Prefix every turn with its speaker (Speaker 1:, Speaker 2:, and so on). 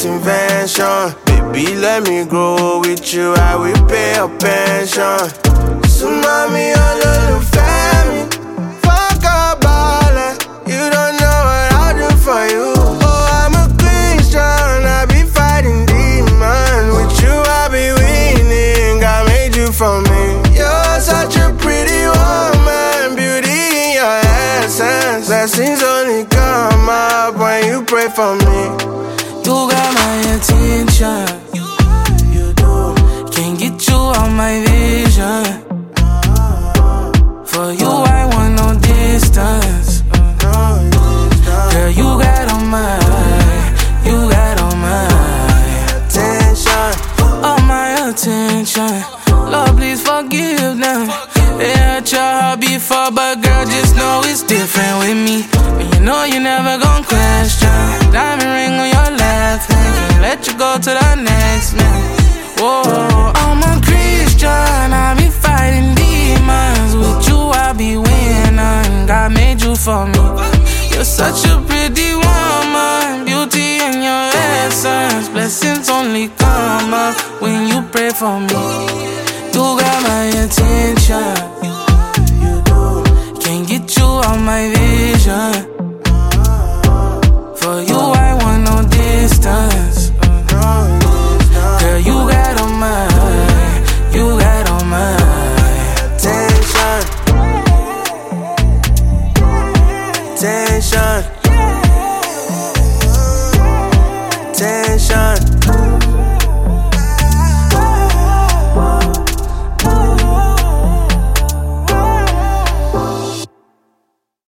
Speaker 1: invention. Baby, let me grow with you, I will pay your pension. So mommy, all of the family, fuck a baller. You don't know what I'll do for you. Oh, I'm a Christian, I be fighting demons. With you, I be winning, God made you for me. You're such a pretty woman, beauty in your essence. Blessings only come up when you pray for me.
Speaker 2: You got my attention, you do. Can't get you out my vision. For you I want no distance. Girl, you got all my attention. All my attention. Lord, please forgive them. They hurt your heart before, but girl, just know it's different with me. And you know you never gon' question. Diamond ring on your left hand, can't let you go to the next man. Whoa, I'm a Christian, I be fighting demons. With you I be winning, God made you for me. You're such a pretty woman, beauty in your essence. Blessings only come up when you pray for me. You got my attention, you do. Can't get you out my